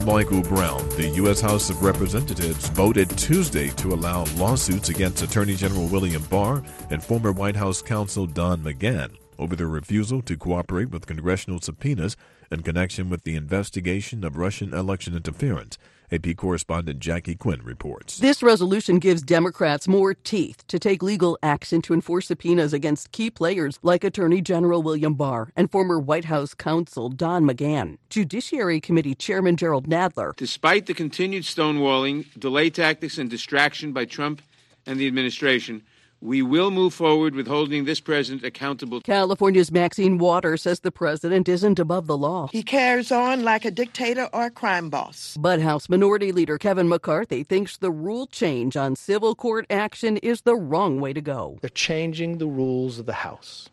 Michael Brown. The U.S. House of Representatives voted Tuesday to allow lawsuits against Attorney General William Barr and former White House counsel Don McGahn over their refusal to cooperate with congressional subpoenas in connection with the investigation of Russian election interference. AP correspondent Jackie Quinn reports. This resolution gives Democrats more teeth to take legal action to enforce subpoenas against key players like Attorney General William Barr and former White House counsel Don McGahn. Judiciary Committee Chairman Gerald Nadler. Despite the continued stonewalling, delay tactics, and distraction by Trump and the administration, we will move forward with holding this president accountable. California's Maxine Waters says the president isn't above the law. He carries on like a dictator or a crime boss. But House Minority Leader Kevin McCarthy thinks the rule change on civil court action is the wrong way to go. They're changing the rules of the House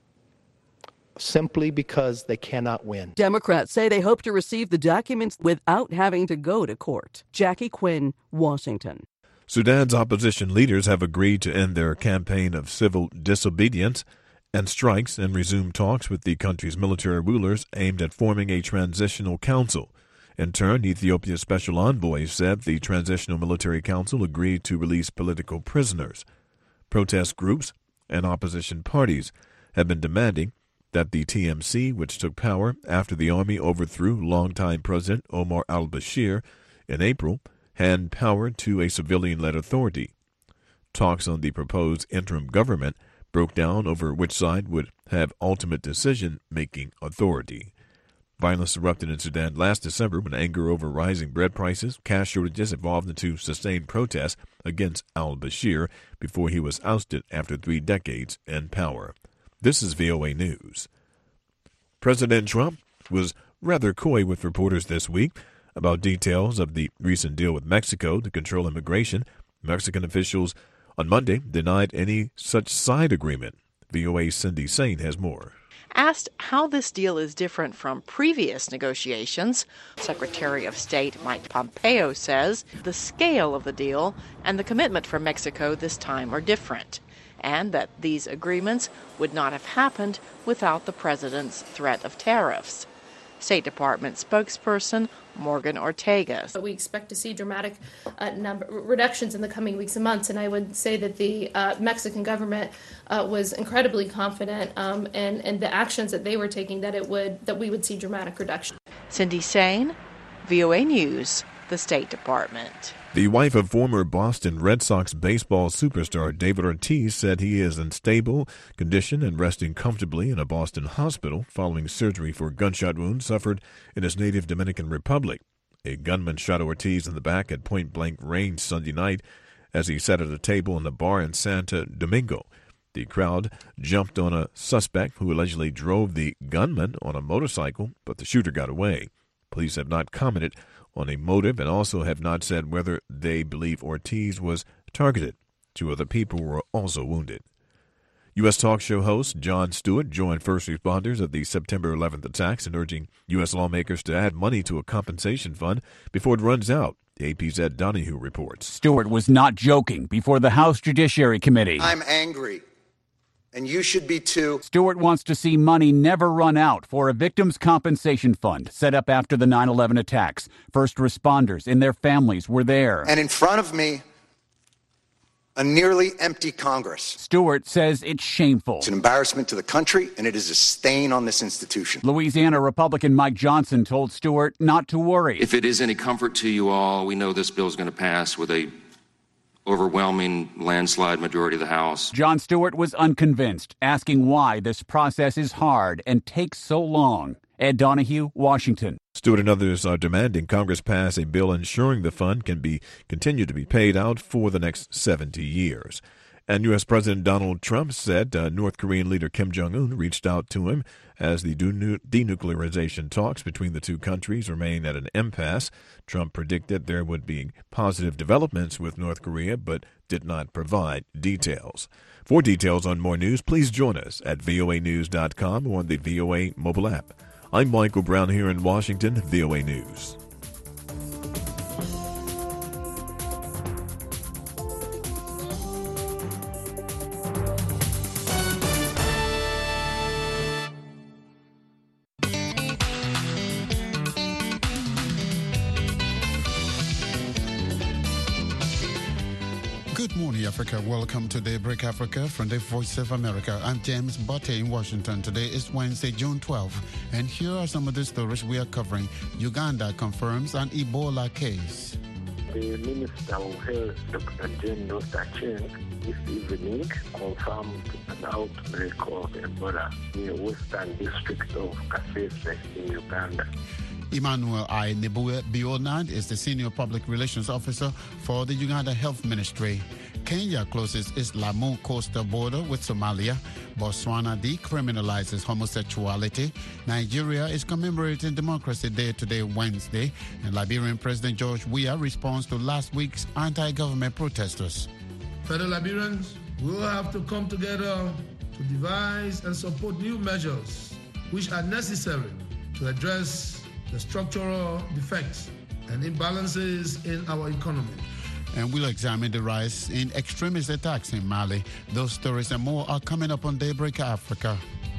simply because they cannot win. Democrats say they hope to receive the documents without having to go to court. Jackie Quinn, Washington. Sudan's opposition leaders have agreed to end their campaign of civil disobedience and strikes and resume talks with the country's military rulers aimed at forming a transitional council. In turn, Ethiopia's special envoy said the Transitional Military Council agreed to release political prisoners. Protest groups and opposition parties have been demanding that the TMC, which took power after the army overthrew longtime President Omar al-Bashir in April, hand power to a civilian-led authority. Talks on the proposed interim government broke down over which side would have ultimate decision-making authority. Violence erupted in Sudan last December when anger over rising bread prices, cash shortages evolved into sustained protests against al-Bashir before he was ousted after 3 decades in power. This is VOA News. President Trump was rather coy with reporters this week about details of the recent deal with Mexico to control immigration. Mexican officials on Monday denied any such side agreement. VOA's Cindy Sain has more. Asked how this deal is different from previous negotiations, Secretary of State Mike Pompeo says the scale of the deal and the commitment from Mexico this time are different, and that these agreements would not have happened without the president's threat of tariffs. State Department spokesperson Morgan Ortega. We expect to see dramatic reductions in the coming weeks and months, and I would say that the Mexican government was incredibly confident in the actions that they were taking that we would see dramatic reduction. Cindy Sain, VOA News, the State Department. The wife of former Boston Red Sox baseball superstar David Ortiz said he is in stable condition and resting comfortably in a Boston hospital following surgery for gunshot wounds suffered in his native Dominican Republic. A gunman shot Ortiz in the back at point-blank range Sunday night as he sat at a table in the bar in Santo Domingo. The crowd jumped on a suspect who allegedly drove the gunman on a motorcycle, but the shooter got away. Police have not commented on a motive and also have not said whether they believe Ortiz was targeted. 2 other people were also wounded. U.S. talk show host Jon Stewart joined first responders of the September 11th attacks in urging U.S. lawmakers to add money to a compensation fund before it runs out. AP's Ed Donahue reports. Stewart was not joking before the House Judiciary Committee. I'm angry, and you should be too. Stewart wants to see money never run out for a victims' compensation fund set up after the 9/11 attacks. First responders and their families were there. And in front of me, a nearly empty Congress. Stewart says it's shameful. It's an embarrassment to the country, and it is a stain on this institution. Louisiana Republican Mike Johnson told Stewart not to worry. If it is any comfort to you all, we know this bill is going to pass with a overwhelming landslide majority of the House. Jon Stewart was unconvinced, asking why this process is hard and takes so long. Ed Donahue, Washington. Stewart and others are demanding Congress pass a bill ensuring the fund can continue to be paid out for the next 70 years. And U.S. President Donald Trump said North Korean leader Kim Jong-un reached out to him as the denuclearization talks between the two countries remain at an impasse. Trump predicted there would be positive developments with North Korea, but did not provide details. For details on more news, please join us at voanews.com or on the VOA mobile app. I'm Michael Brown here in Washington, VOA News. Good morning, Africa. Welcome to Daybreak Africa from the Voice of America. I'm James Botte in Washington. Today is Wednesday, June 12th, and here are some of the stories we are covering. Uganda confirms an Ebola case. The Minister of Health, Dr. Jane Dostacheng, this evening confirmed an outbreak of Ebola in the Western District of Kasese in Uganda. Emmanuel I. Biona is the Senior Public Relations Officer for the Uganda Health Ministry. Kenya closes its Lamu coastal border with Somalia. Botswana decriminalizes homosexuality. Nigeria is commemorating Democracy Day today, Wednesday. And Liberian President George Weah responds to last week's anti-government protesters. Fellow Liberians, we will have to come together to devise and support new measures which are necessary to address the structural defects and imbalances in our economy. And we'll examine the rise in extremist attacks in Mali. Those stories and more are coming up on Daybreak Africa.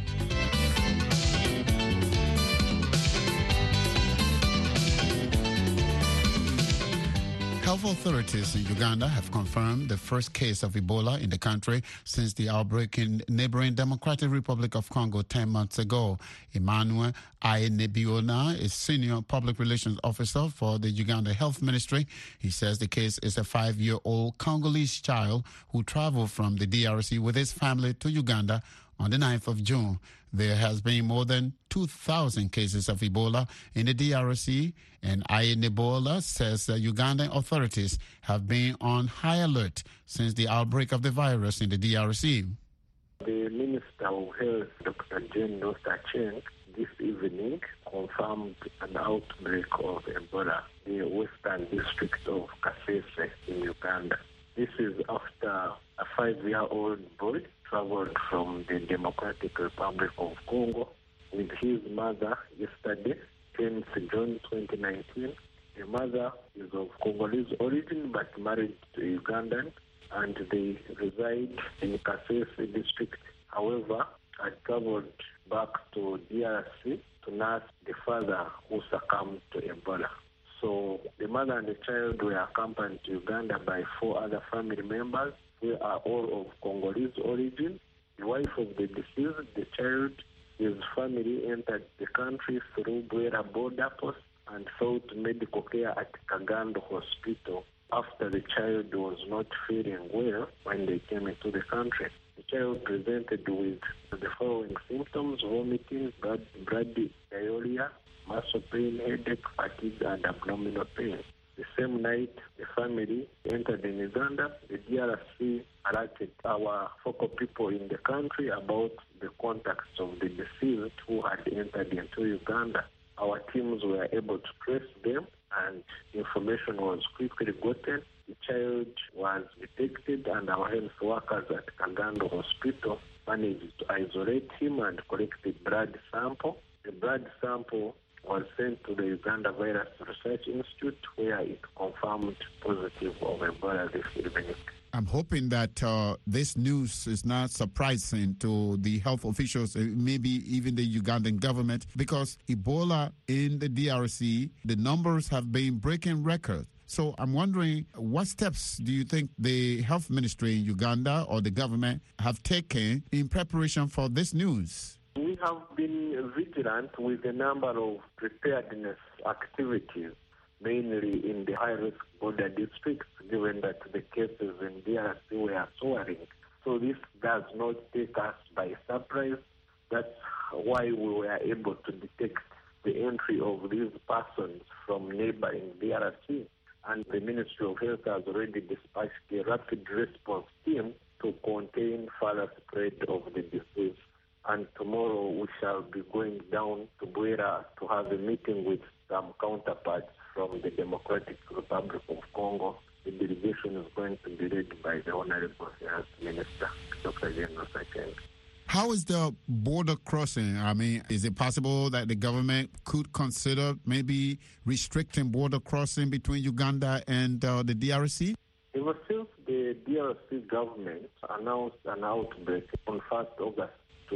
Health authorities in Uganda have confirmed the first case of Ebola in the country since the outbreak in neighboring Democratic Republic of Congo 10 months ago. Emmanuel Ayenebiona is Senior Public Relations Officer for the Uganda Health Ministry. He says the case is a 5-year-old Congolese child who traveled from the DRC with his family to Uganda on the 9th of June. There has been more than 2,000 cases of Ebola in the DRC, and Ayenebola says that Ugandan authorities have been on high alert since the outbreak of the virus in the DRC. The Minister of Health, Dr. Jane Dostacheng, this evening confirmed an outbreak of Ebola in the Western District of Kasese in Uganda. This is after a 5-year-old boy traveled from the Democratic Republic of Congo with his mother yesterday, 10th June 2019. The mother is of Congolese origin but married to Ugandan, and they reside in Kasese district. However, had traveled back to DRC to nurse the father who succumbed to Ebola. So the mother and the child were accompanied to Uganda by 4 other family members who are all of Congolese origin. The wife of the deceased, the child, his family entered the country through Bwera border post and sought medical care at Kagando Hospital after the child was not feeling well when they came into the country. The child presented with the following symptoms: vomiting, blood diarrhea, muscle pain, headache, fatigue, and abdominal pain. The same night, the family entered in Uganda. The DRC alerted our focal people in the country about the contacts of the deceased who had entered into Uganda. Our teams were able to trace them, and information was quickly gotten. The child was detected, and our health workers at Kagando Hospital managed to isolate him and collect the blood sample. The blood sample was sent to the Uganda Virus Research Institute, where it confirmed positive of Ebola this evening. I'm hoping that this news is not surprising to the health officials, maybe even the Ugandan government, because Ebola in the DRC, the numbers have been breaking records. So I'm wondering, what steps do you think the health ministry in Uganda or the government have taken in preparation for this news? We have been vigilant with a number of preparedness activities, mainly in the high-risk border districts, given that the cases in DRC were soaring. So this does not take us by surprise. That's why we were able to detect the entry of these persons from neighboring DRC. And the Ministry of Health has already dispatched a rapid response team to contain further spread of the disease. And tomorrow we shall be going down to Bwera to have a meeting with some counterparts from the Democratic Republic of Congo. The delegation is going to be led by the Honorable Health Minister, Dr. Jane Dostacheng. How is the border crossing? I mean, is it possible that the government could consider maybe restricting border crossing between Uganda and the DRC? Ever since the DRC government announced an outbreak on 1st August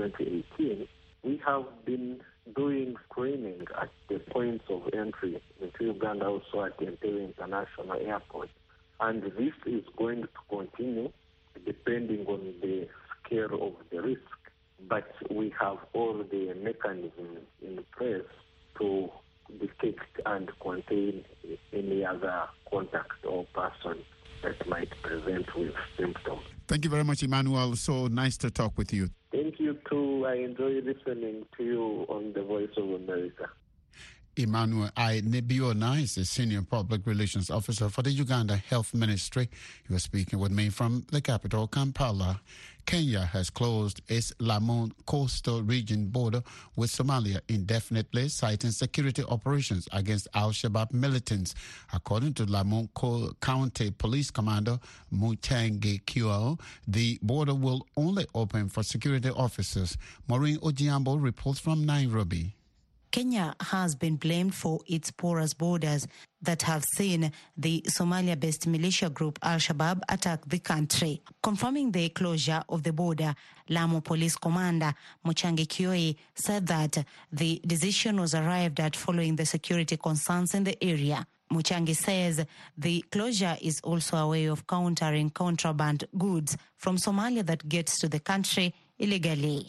2018, we have been doing screening at the points of entry into Uganda, also at the Entebbe International Airport. And this is going to continue depending on the scale of the risk. But we have all the mechanisms in place to detect and contain any other contact or person that might present with symptoms. Thank you very much, Emmanuel. So nice to talk with you. Thank you too. I enjoy listening to you on the Voice of America. Emmanuel I. Nebiona is the Senior Public Relations Officer for the Uganda Health Ministry. He was speaking with me from the capital, Kampala. Kenya has closed its Lamu coastal region border with Somalia indefinitely, citing security operations against Al-Shabaab militants. According to Lamu County Police Commander Mutangi Kyo, the border will only open for security officers. Maureen Ojiambo reports from Nairobi. Kenya has been blamed for its porous borders that have seen the Somalia-based militia group Al-Shabaab attack the country. Confirming the closure of the border, Lamu Police Commander Muchangi Kioi said that the decision was arrived at following the security concerns in the area. Muchangi says the closure is also a way of countering contraband goods from Somalia that gets to the country illegally.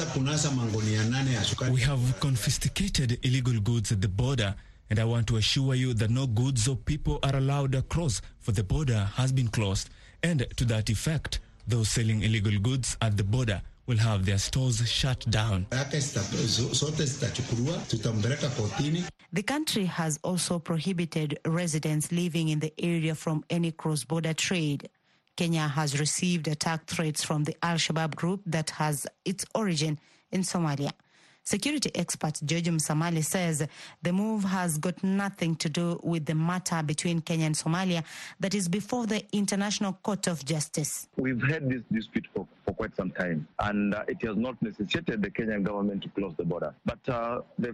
We have confiscated illegal goods at the border, and I want to assure you that no goods or people are allowed across, for the border has been closed. And to that effect, those selling illegal goods at the border will have their stores shut down. The country has also prohibited residents living in the area from any cross-border trade. Kenya has received attack threats from the Al-Shabaab group that has its origin in Somalia. Security expert George Msamali says the move has got nothing to do with the matter between Kenya and Somalia that is before the International Court of Justice. We've had this dispute for quite some time, and it has not necessitated the Kenyan government to close the border. But the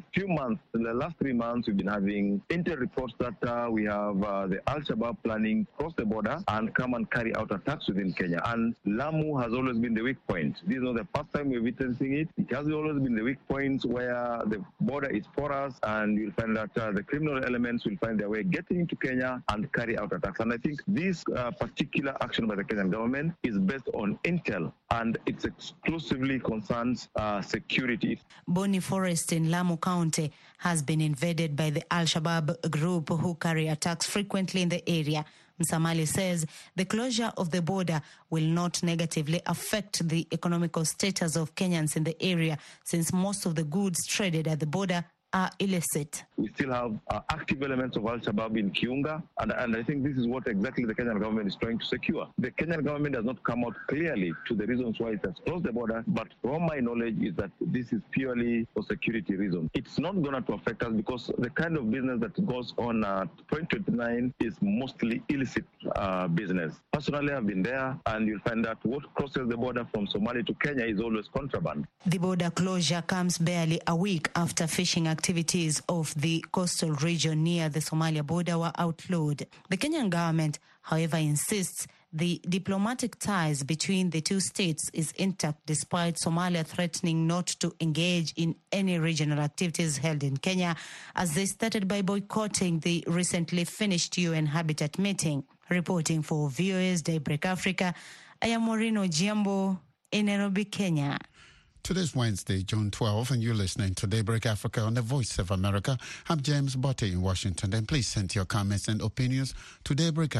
last 3 months, we've been having intel reports that we have the Al-Shabaab planning cross the border and come and carry out attacks within Kenya. And Lamu has always been the weak point. This is not the first time we're witnessing it. It has always been the weak point where the border is porous, and you'll find that the criminal elements will find their way getting into Kenya and carry out attacks. And I think this particular action by the Kenyan government is based on intel, and it exclusively concerns security. Boni Forest in Lamu County has been invaded by the Al-Shabaab group who carry attacks frequently in the area. Msamali says the closure of the border will not negatively affect the economical status of Kenyans in the area, since most of the goods traded at the border are illicit. We still have active elements of Al-Shabaab in Kiunga, and I think this is what exactly the Kenyan government is trying to secure. The Kenyan government has not come out clearly to the reasons why it has closed the border, but from my knowledge is that this is purely for security reasons. It's not going to affect us because the kind of business that goes on at Point 29 is mostly illicit business. Personally, I've been there, and you'll find that what crosses the border from Somalia to Kenya is always contraband. The border closure comes barely a week after fishing activities of the coastal region near the Somalia border were outlawed. The Kenyan government, however, insists the diplomatic ties between the two states is intact despite Somalia threatening not to engage in any regional activities held in Kenya, as they started by boycotting the recently finished UN Habitat meeting. Reporting for VOA's Daybreak Africa, I am Maureen Ojiambo in Nairobi, Kenya. Today's Wednesday, June 12th, and you're listening to Daybreak Africa on the Voice of America. I'm James Botte in Washington. And please send your comments and opinions to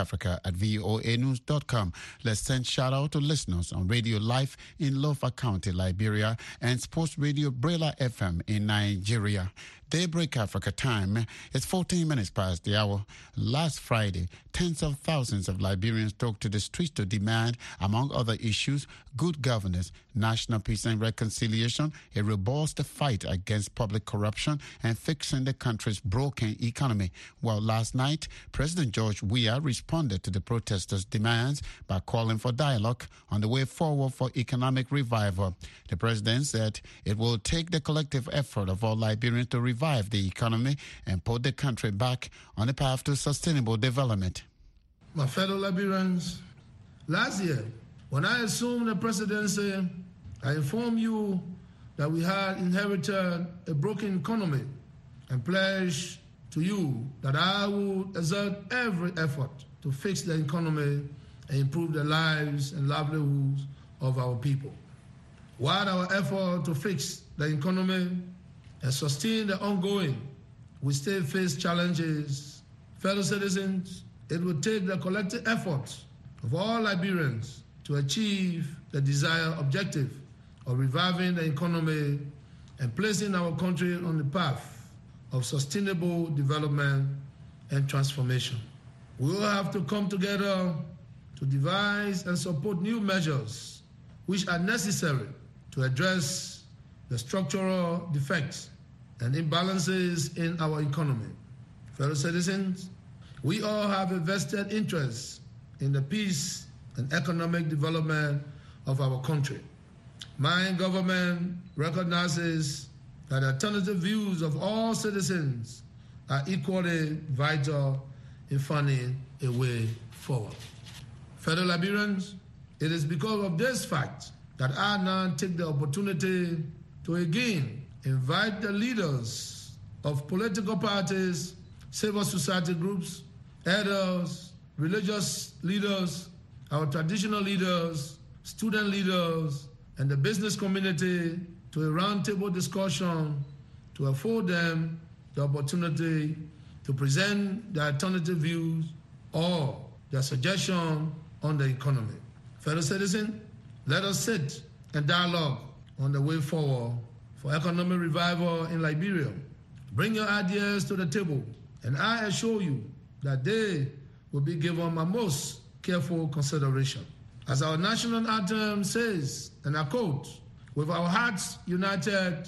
daybreakafrica@voanews.com. Let's send shout out to listeners on Radio Life in Lofa County, Liberia, and Sports Radio Brela FM in Nigeria. Daybreak Africa time is 14 minutes past the hour. Last Friday, tens of thousands of Liberians took to the streets to demand, among other issues, good governance, national peace and reconciliation, a robust fight against public corruption, and fixing the country's broken economy. Well, last night, President George Weah responded to the protesters' demands by calling for dialogue on the way forward for economic revival. The president said it will take the collective effort of all Liberians to revive the economy and put the country back on the path to sustainable development. My fellow Liberians, last year, when I assumed the presidency, I informed you that we had inherited a broken economy and pledged to you that I would exert every effort to fix the economy and improve the lives and livelihoods of our people. While our effort to fix the economy and sustain the ongoing, we still face challenges. Fellow citizens, it will take the collective efforts of all Liberians to achieve the desired objective of reviving the economy and placing our country on the path of sustainable development and transformation. We will have to come together to devise and support new measures which are necessary to address the structural defects and imbalances in our economy. Fellow citizens, we all have a vested interest in the peace and economic development of our country. My government recognizes that alternative views of all citizens are equally vital in finding a way forward. Fellow Liberians, it is because of this fact that I now take the opportunity to again invite the leaders of political parties, civil society groups, elders, religious leaders, our traditional leaders, student leaders, and the business community to a roundtable discussion to afford them the opportunity to present their alternative views or their suggestion on the economy. Fellow citizens, let us sit and dialogue on the way forward for economic revival in Liberia. Bring your ideas to the table, and I assure you that they will be given my most careful consideration. As our national anthem says, and I quote, "With our hearts united,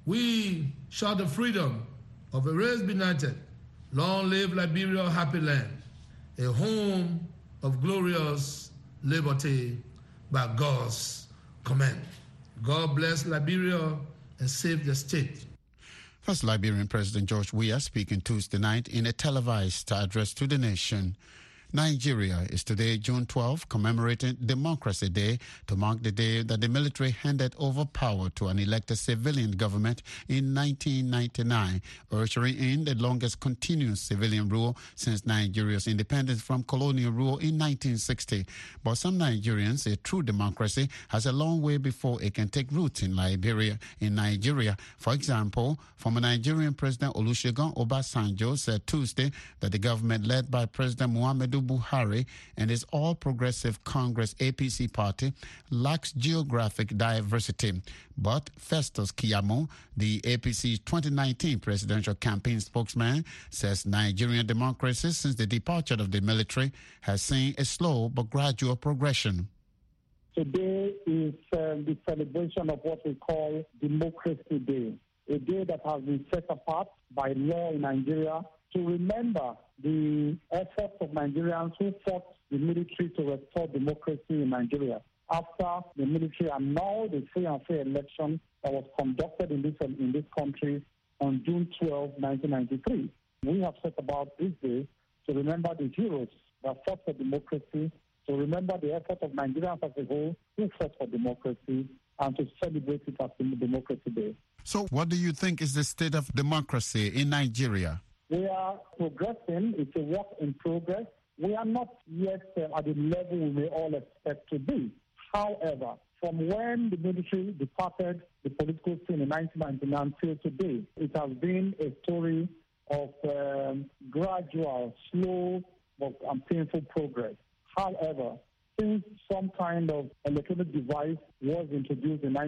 we shout the freedom of a race benighted. Long live Liberia, happy land, a home of glorious liberty by God's command." God bless Liberia and save the state. First Liberian President George Weah speaking Tuesday night in a televised address to the nation. Nigeria is today, June 12, commemorating Democracy Day to mark the day that the military handed over power to an elected civilian government in 1999, ushering in the longest continuous civilian rule since Nigeria's independence from colonial rule in 1960. But some Nigerians say true democracy has a long way before it can take root in Nigeria. For example, former Nigerian President Olusegun Obasanjo said Tuesday that the government led by President Muhammadu Buhari and his All Progressive Congress APC party lacks geographic diversity. But Festus Keyamo, the APC's 2019 presidential campaign spokesman, says Nigerian democracy since the departure of the military has seen a slow but gradual progression. Today is the celebration of what we call Democracy Day, a day that has been set apart by law in Nigeria to remember the efforts of Nigerians who fought the military to restore democracy in Nigeria after the military annulled the free and fair election that was conducted in this country on June 12, 1993. We have set about this day to remember the heroes that fought for democracy, to remember the effort of Nigerians as a whole who fought for democracy, and to celebrate it as Democracy Day. So what do you think is the state of democracy in Nigeria? We are progressing. It's a work in progress. We are not yet at the level we may all expect to be. However, from when the military departed the political scene in 1999 till today, it has been a story of gradual, slow, and painful progress. However, since some kind of electronic device was introduced in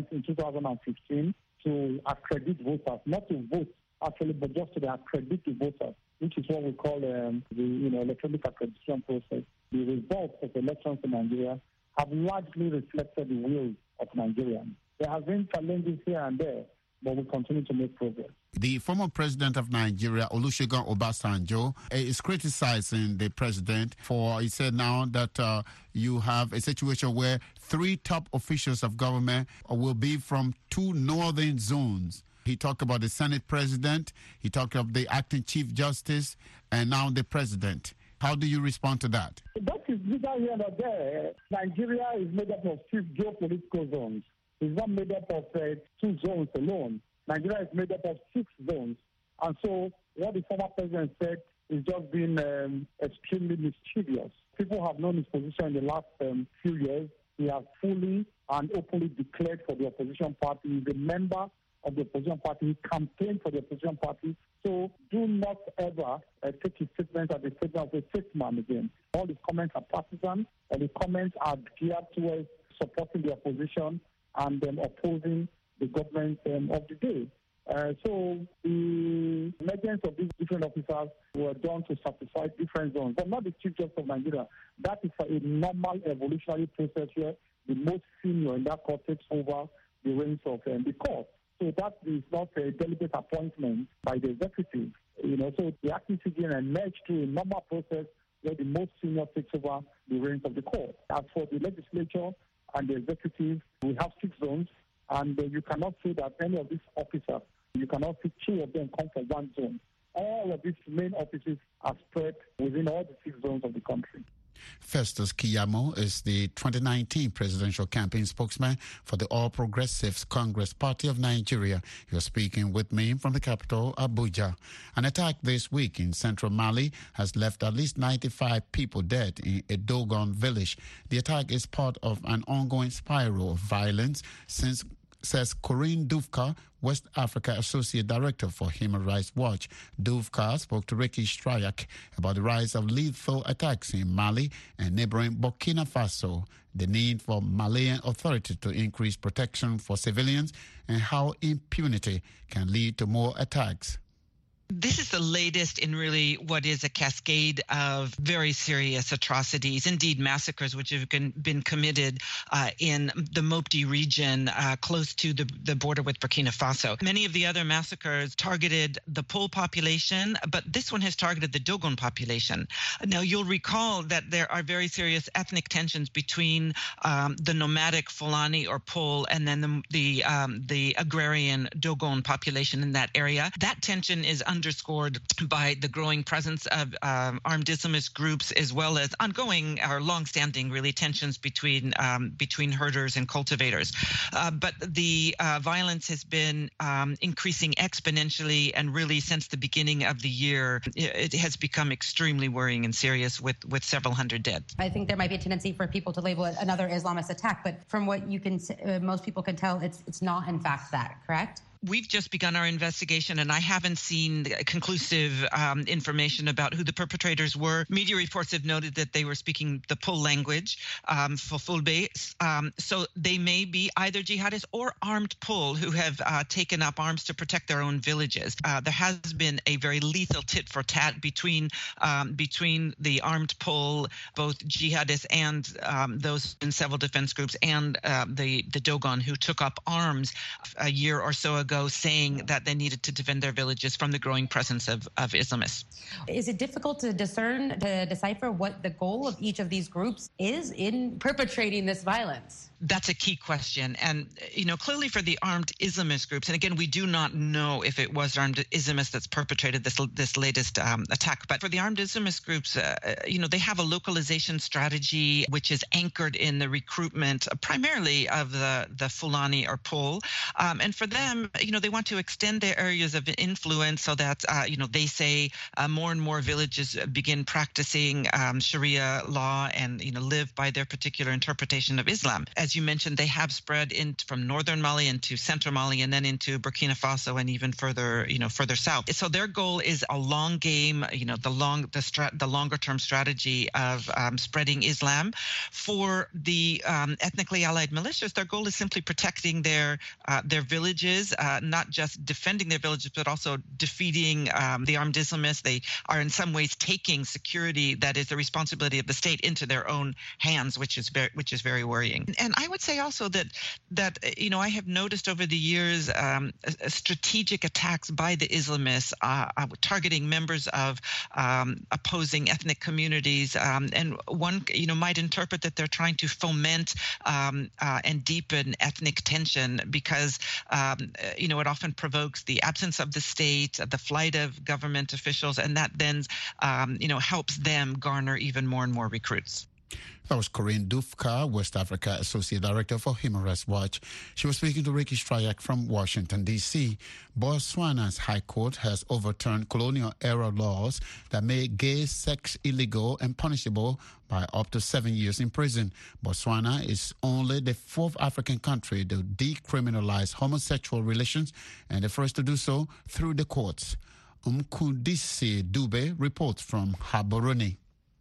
2015 to accredit voters, not to vote actually, but just to accredit the voters, which is what we call the electronic accreditation process. The results of elections in Nigeria have largely reflected the will of Nigerians. There have been challenges here and there, but we continue to make progress. The former president of Nigeria, Olusegun Obasanjo, is criticizing the president for, he said now that you have a situation where 3 top officials of government will be from 2 northern zones. He talked about the Senate president, he talked of the acting chief justice, and now the president. How do you respond to that? That is neither here nor there. Nigeria is made up of 6 geopolitical zones. It's not made up of 2 zones alone. Nigeria is made up of 6 zones. And so what the former president said is just being extremely mischievous. People have known his position in the last few years. He has fully and openly declared for the opposition party. He's a member of the opposition party. He campaigned for the opposition party. So do not ever take his statement as a statement of a statesman again. All his comments are partisan, and the comments are geared towards supporting the opposition and opposing the government of the day. So the emergence of these different officers were done to satisfy different zones, but not the Chief Justice of Nigeria. That is a normal evolutionary process where the most senior in that court takes over the reins of the court. So that is not a deliberate appointment by the executive. So the acting CJN emerged through a normal process where the most senior takes over the reins of the court. As for the legislature and the executive, we have 6 zones, and you cannot say that any of these officers, you cannot see 2 of them come from one zone. All of these main offices are spread within all the 6 zones of the country. Festus Keyamo is the 2019 presidential campaign spokesman for the All Progressives Congress Party of Nigeria. You're speaking with me from the capital, Abuja. An attack this week in central Mali has left at least 95 people dead in a Dogon village. The attack is part of an ongoing spiral of violence says Corinne Dufka, West Africa Associate Director for Human Rights Watch. Dufka spoke to Ricky Strayak about the rise of lethal attacks in Mali and neighboring Burkina Faso, the need for Malian authorities to increase protection for civilians, and how impunity can lead to more attacks. This is the latest in really what is a cascade of very serious atrocities, indeed massacres, which have been committed in the Mopti region close to the border with Burkina Faso. Many of the other massacres targeted the Pole population, but this one has targeted the Dogon population. Now, you'll recall that there are very serious ethnic tensions between the nomadic Fulani or Pole and then the agrarian Dogon population in that area. That tension is underscored by the growing presence of armed Islamist groups, as well as ongoing or long-standing really tensions between herders and cultivators. But the violence has been increasing exponentially, and really since the beginning of the year, it has become extremely worrying and serious with several hundred dead. I think there might be a tendency for people to label it another Islamist attack, but from what you can, most people can tell, it's not in fact that, correct? We've just begun our investigation, and I haven't seen conclusive information about who the perpetrators were. Media reports have noted that they were speaking the Pole language, Fulfulde. So they may be either jihadists or armed Pole who have taken up arms to protect their own villages. There has been a very lethal tit-for-tat between the armed Pole, both jihadists and those in several defense groups, and the Dogon, who took up arms a year or so ago, saying that they needed to defend their villages from the growing presence of Islamists. Is it difficult to decipher what the goal of each of these groups is in perpetrating this violence? That's a key question. And, clearly for the armed Islamist groups, and again, we do not know if it was armed Islamists that's perpetrated this latest attack, but for the armed Islamist groups, they have a localization strategy which is anchored in the recruitment primarily of the Fulani or Pole. And for them, they want to extend their areas of influence so that, they say more and more villages begin practicing Sharia law and, live by their particular interpretation of Islam. As you mentioned, they have spread from northern Mali into central Mali and then into Burkina Faso and even further south. So their goal is a long game, the longer term strategy of spreading Islam. For the ethnically allied militias, their goal is simply protecting their villages, not just defending their villages, but also defeating the armed Islamists. They are in some ways taking security that is the responsibility of the state into their own hands, which is very worrying. And I would say also that I have noticed over the years strategic attacks by the Islamists targeting members of opposing ethnic communities, and one might interpret that they're trying to foment and deepen ethnic tension because it often provokes the absence of the state, the flight of government officials, and that then helps them garner even more and more recruits. That was Corinne Dufka, West Africa Associate Director for Human Rights Watch. She was speaking to Ricky Strayak from Washington, D.C. Botswana's High Court has overturned colonial-era laws that made gay sex illegal and punishable by up to 7 years in prison. Botswana is only the fourth African country to decriminalize homosexual relations and the first to do so through the courts. Umkundisi Dube reports from Gaborone.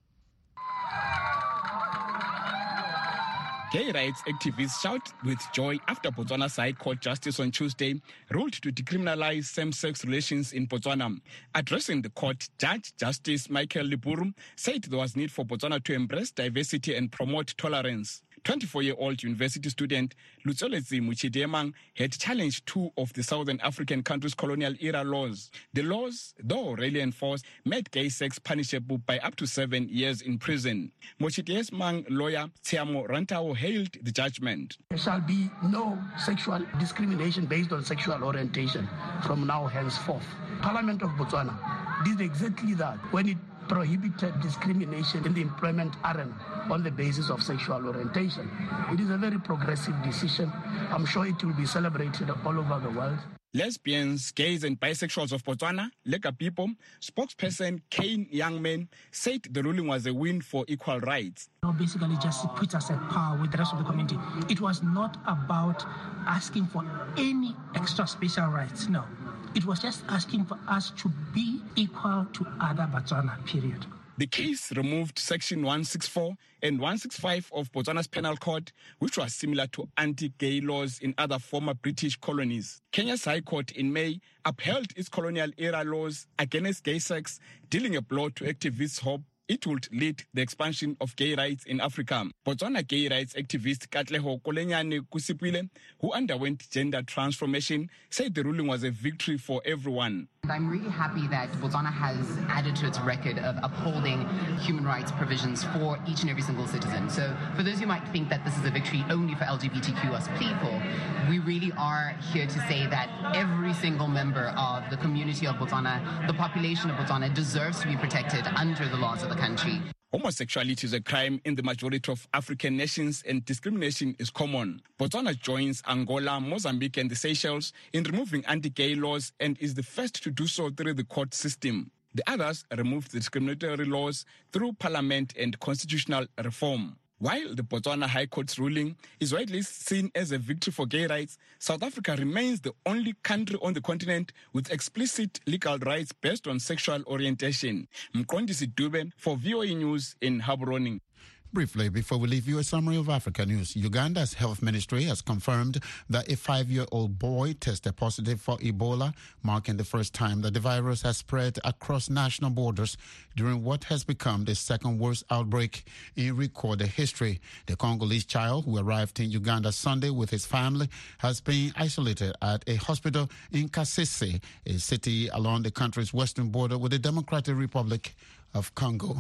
Gay rights activists shout with joy after Botswana's High Court Justice on Tuesday ruled to decriminalize same-sex relations in Botswana. Addressing the court, Judge Justice Michael Liburu said there was need for Botswana to embrace diversity and promote tolerance. 24-year-old university student Lutsolezi Muchidemang had challenged two of the Southern African countries' colonial-era laws. The laws, though already enforced, made gay sex punishable by up to 7 years in prison. Muchidemang lawyer Tsiamo Rantao hailed the judgment. There shall be no sexual discrimination based on sexual orientation from now henceforth. Parliament of Botswana did exactly that when it prohibited discrimination in the employment arena on the basis of sexual orientation. It is a very progressive decision. I'm sure it will be celebrated all over the world. Lesbians, gays and bisexuals of Botswana, Lega People, spokesperson Kane Youngman said the ruling was a win for equal rights. Basically just put us at par with the rest of the community. It was not about asking for any extra special rights, no. It was just asking for us to be equal to other Botswana, period. The case removed Section 164 and 165 of Botswana's Penal Code, which was similar to anti-gay laws in other former British colonies. Kenya's High Court in May upheld its colonial-era laws against gay sex, dealing a blow to activists' hope it would lead the expansion of gay rights in Africa. Botswana gay rights activist Katleho Kolenyane Kusipile, who underwent gender transformation, said the ruling was a victory for everyone. I'm really happy that Botswana has added to its record of upholding human rights provisions for each and every single citizen. So for those who might think that this is a victory only for LGBTQ+ people, we really are here to say that every single member of the community of Botswana, the population of Botswana, deserves to be protected under the laws of the country. Homosexuality is a crime in the majority of African nations and discrimination is common. Botswana joins Angola, Mozambique and the Seychelles in removing anti-gay laws and is the first to do so through the court system. The others removed the discriminatory laws through parliament and constitutional reform. While the Botswana High Court's ruling is widely seen as a victory for gay rights, South Africa remains the only country on the continent with explicit legal rights based on sexual orientation. Mkondisi Dube for VOA News in Gaborone. Briefly, before we leave you, a summary of Africa news. Uganda's health ministry has confirmed that a 5-year-old boy tested positive for Ebola, marking the first time that the virus has spread across national borders during what has become the second worst outbreak in recorded history. The Congolese child, who arrived in Uganda Sunday with his family, has been isolated at a hospital in Kasese, a city along the country's western border with the Democratic Republic of Congo.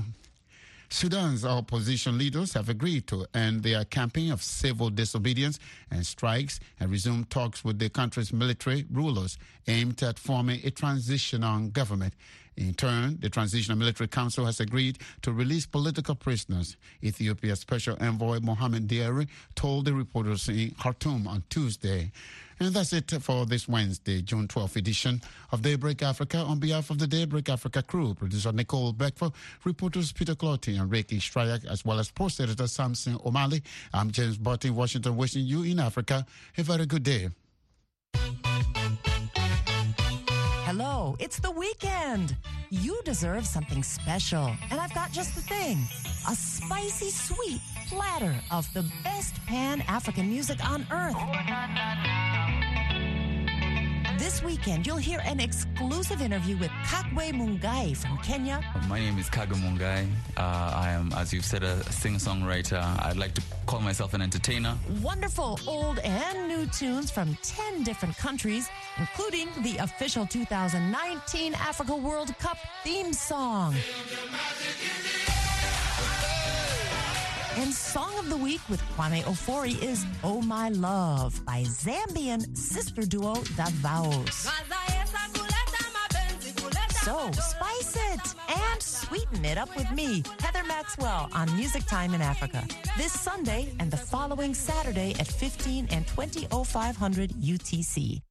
Sudan's opposition leaders have agreed to end their campaign of civil disobedience and strikes and resume talks with the country's military rulers aimed at forming a transitional government. In turn, the Transitional Military Council has agreed to release political prisoners. Ethiopia's Special Envoy Mohamed Diarra told the reporters in Khartoum on Tuesday. And that's it for this Wednesday, June 12th edition of Daybreak Africa. On behalf of the Daybreak Africa crew, producer Nicole Beckford, reporters Peter Clotty and Ricky Strayak, as well as post editor Samson O'Malley, I'm James Butt in Washington, wishing you in Africa a very good day. Hello, it's the weekend. You deserve something special, and I've got just the thing. A spicy, sweet platter of the best Pan-African music on earth. This weekend, you'll hear an exclusive interview with Kagwe Mungai from Kenya. My name is Kagwe Mungai. I am, as you've said, a singer-songwriter. I'd like to call myself an entertainer. Wonderful old and new tunes from 10 different countries, including the official 2019 Africa World Cup theme song. And Song of the Week with Kwame Ofori is Oh My Love by Zambian sister duo Davaos. So spice it and sweeten it up with me, Heather Maxwell, on Music Time in Africa. This Sunday and the following Saturday at 15 and 20:0500 UTC.